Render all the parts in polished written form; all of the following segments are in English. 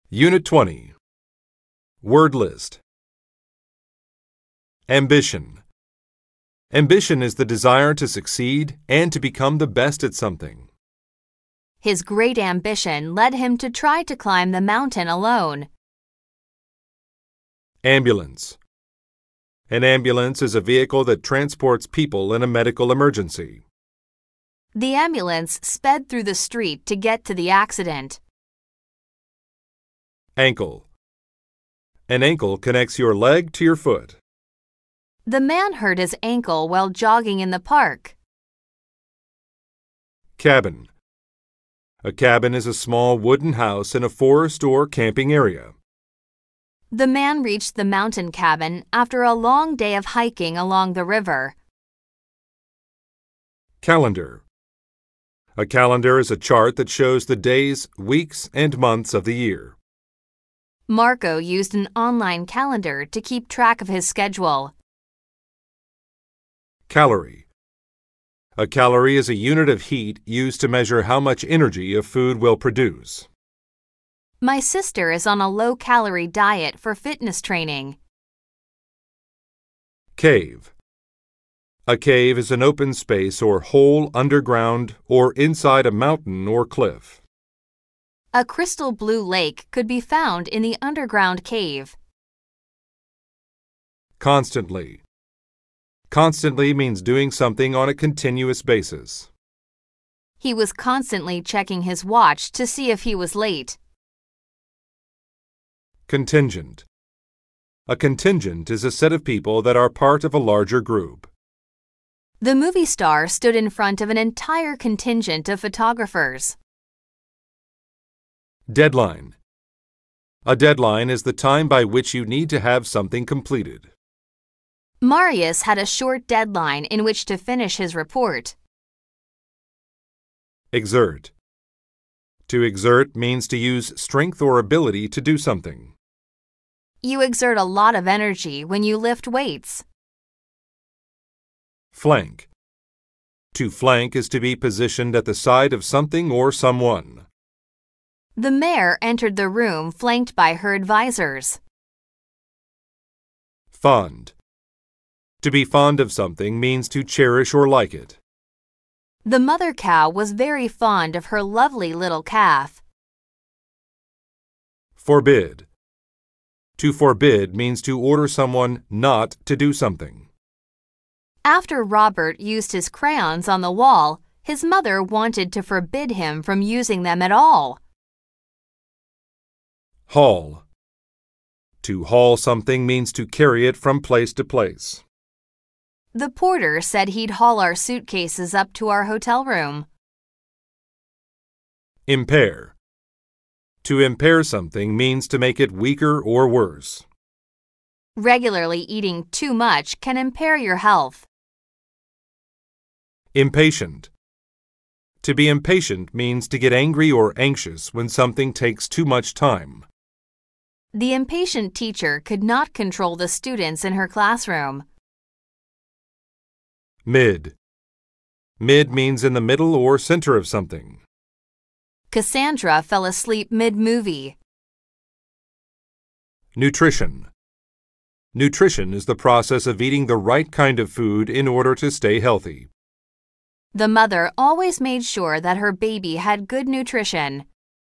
Unit 20. Word list. Ambition. Ambition is the desire to succeed and to become the best at something. His great ambition led him to try to climb the mountain alone. Ambulance. An ambulance is a vehicle that transports people in a medical emergency. The ambulance sped through the street to get to the accident. Ankle. An ankle connects your leg to your foot. The man hurt his ankle while jogging in the park. Cabin. A cabin is a small wooden house in a forest or camping area. The man reached the mountain cabin after a long day of hiking along the river. Calendar. A calendar is a chart that shows the days, weeks, and months of the year. Marco used an online calendar to keep track of his schedule. Calorie. A calorie is a unit of heat used to measure how much energy a food will produce. My sister is on a low-calorie diet for fitness training. Cave. A cave is an open space or hole underground or inside a mountain or cliff. A crystal blue lake could be found in the underground cave. Constantly. Constantly means doing something on a continuous basis. He was constantly checking his watch to see if he was late. Contingent. A contingent is a set of people that are part of a larger group. The movie star stood in front of an entire contingent of photographers. Deadline. A deadline is the time by which you need to have something completed. Marius had a short deadline in which to finish his report. Exert. To exert means to use strength or ability to do something. You exert a lot of energy when you lift weights. Flank. To flank is to be positioned at the side of something or someone. The mayor entered the room flanked by her advisors. Fond. To be fond of something means to cherish or like it. The mother cow was very fond of her lovely little calf. Forbid. To forbid means to order someone not to do something. After Robert used his crayons on the wall, his mother wanted to forbid him from using them at all. Haul. To haul something means to carry it from place to place. The porter said he'd haul our suitcases up to our hotel room. Impair. To impair something means to make it weaker or worse. Regularly eating too much can impair your health. Impatient. To be impatient means to get angry or anxious when something takes too much time. The impatient teacher could not control the students in her classroom. Mid. Mid means in the middle or center of something. Cassandra fell asleep mid-movie. Nutrition. Nutrition is the process of eating the right kind of food in order to stay healthy. The mother always made sure that her baby had good nutrition.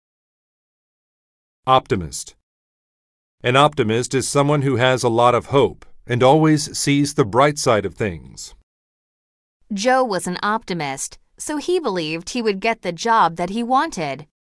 Optimist. An optimist is someone who has a lot of hope and always sees the bright side of things. Joe was an optimist, so he believed he would get the job that he wanted.